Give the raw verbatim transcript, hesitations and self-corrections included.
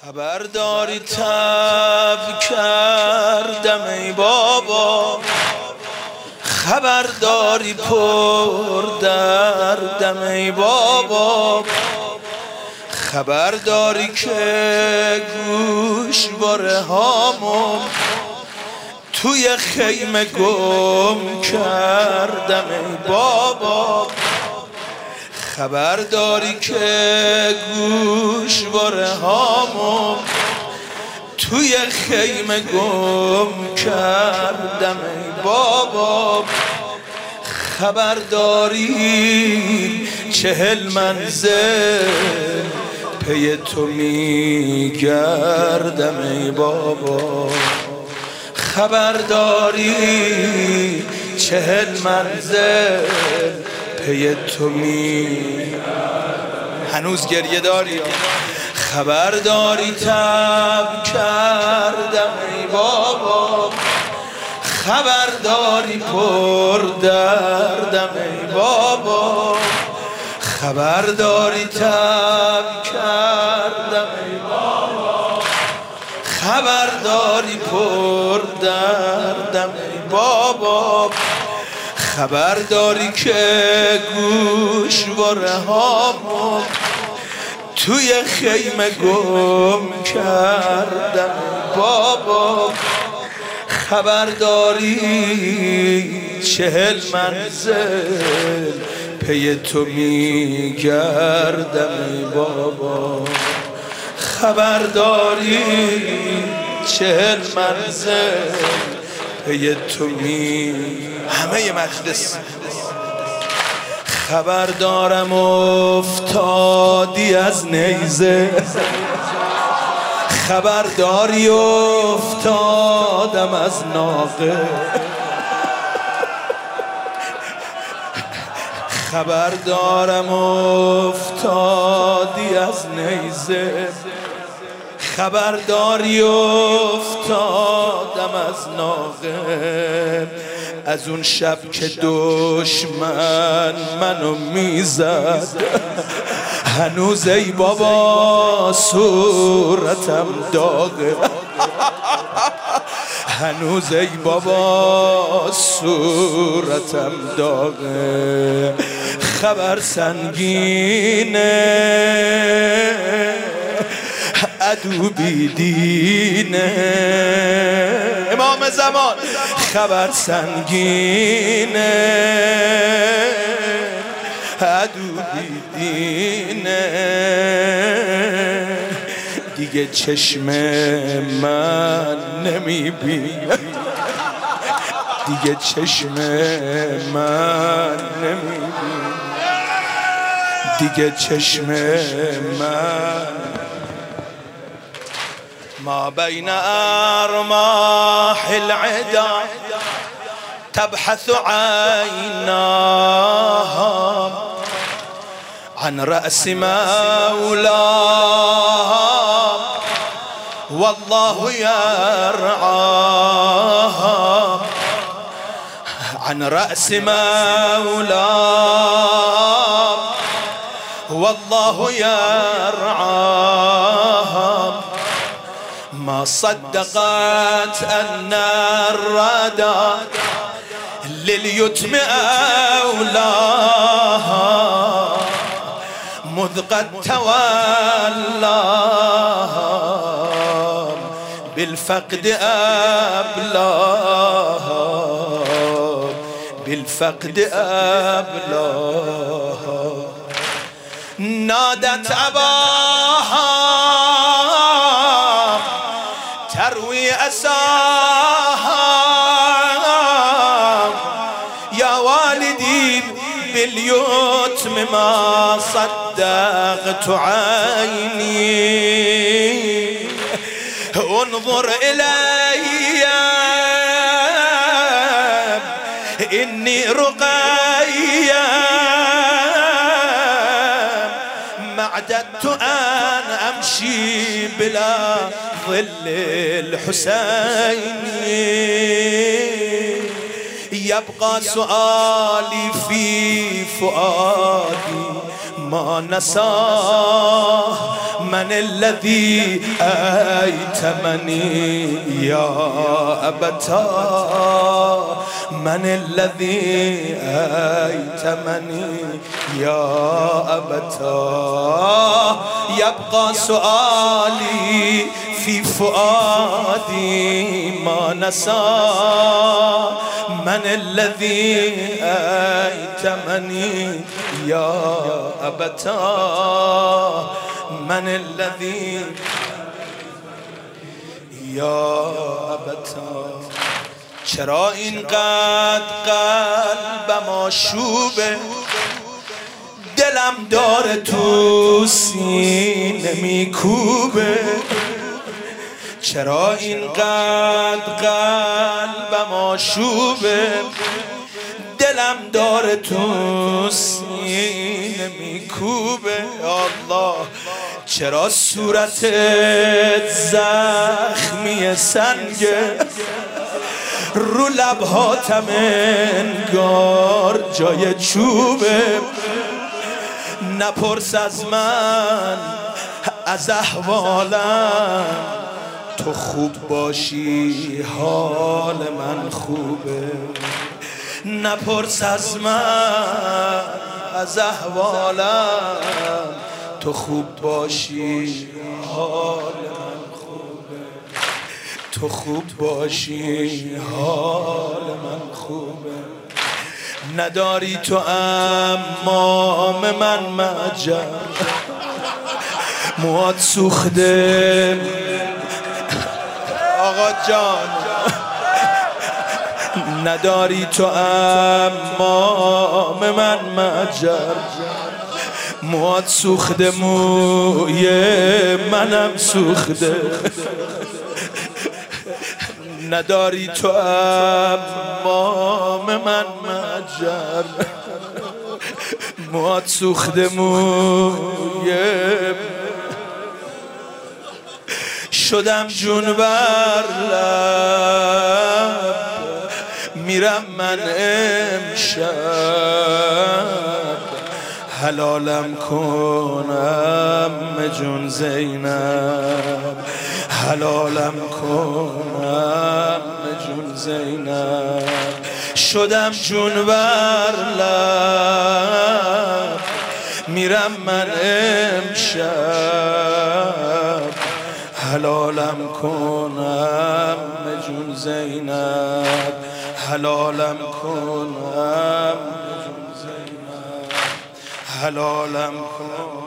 خبرداری تب کردم ای بابا، خبرداری پر دردم ای بابا، خبرداری که گوشواره هامو توی خیمه گم کردم ای بابا، خبرداری که گوشواره هامو توی خیمه گم کردم ای بابا، خبرداری چهل منزل پی تو میگردم ای بابا، خبرداری چهل منزل پی تو میگردم. هنوز گریه داری؟ خبرداری تب کردم ای بابا، خبرداری پر دردم ای بابا، خبرداری تب کردم ای بابا، خبرداری پر دردم ای بابا، خبرداری که گوشواره هامو توی خیمه گم کردم بابا، خبرداری چهل منزل پی تو میگردم ای بابا، خبرداری چهل منزل پی تو می همه مجلس. خبردارم افتادی از نیزه، خبرداری افتادم از ناقه، خبردارم افتادی از نیزه، خبرداری افتادم از ناقه، از اون شب که دشمن منو میزد، هنوز ای بابا صورتم داغه، هنوز ای بابا صورتم داغه، خبر سنگینه عدو بیدینه، امام زمان خبر سنگینه عدو بیدینه، دیگه چشم من نمیبینه، دیگه چشم من نمیبینه، دیگه چشم من. ما بين أرماح العدا تبحث عيناها عن رأس مولاها والله يرعاها، عن رأس مولاها والله يرعاها، ما صدقت أن الردى لليتم أولاها، مذ قد تولاها بالفقد أبلاها، بالفقد أبلاها، نادت أباها تروي أساها، يا والدي باليتم ما صدقت عيني، انظر إلي إني رقيا ما اعتدت أن أمشي بلا ظل الحسين، يبقى سؤالي في فؤادي ما نساه من الذي أيتمني يا أبتا من الذي أيتمني يا أبتا يبقى سؤالي في فؤادي ما نسى من الذي أيتمني يا أبتا من الذي يا أبتا چرا اینقدر قلبم آشوبه دلم داره تو سینه میکوبه چرا اینقدر قلبم آشوبه دلم داره تو سینه میکوبه الله چرا صورتت زخمی سنگه رو لبهاتم انگار جای چوبه نپرس از من از احوالم تو خوب باشی حال من خوبه نپرس از من از احوالم تو خوب باشی حال من خوبه تو خوب باشی حال من خوبه نداری تو امام من مجر موات سوخته آقا جان نداری تو امام من مجر موات سوخته موی منم سوخته نداری تو امام من مجر موات سوخته موی شدم جون بر لب میرم من امشب حلالم کنم جون زینب حلالم کنم جون زینب شدم جون بر لب میرم من امشب حلالم کنم جون زینب حلالم کنم جون زینب حلالم کنم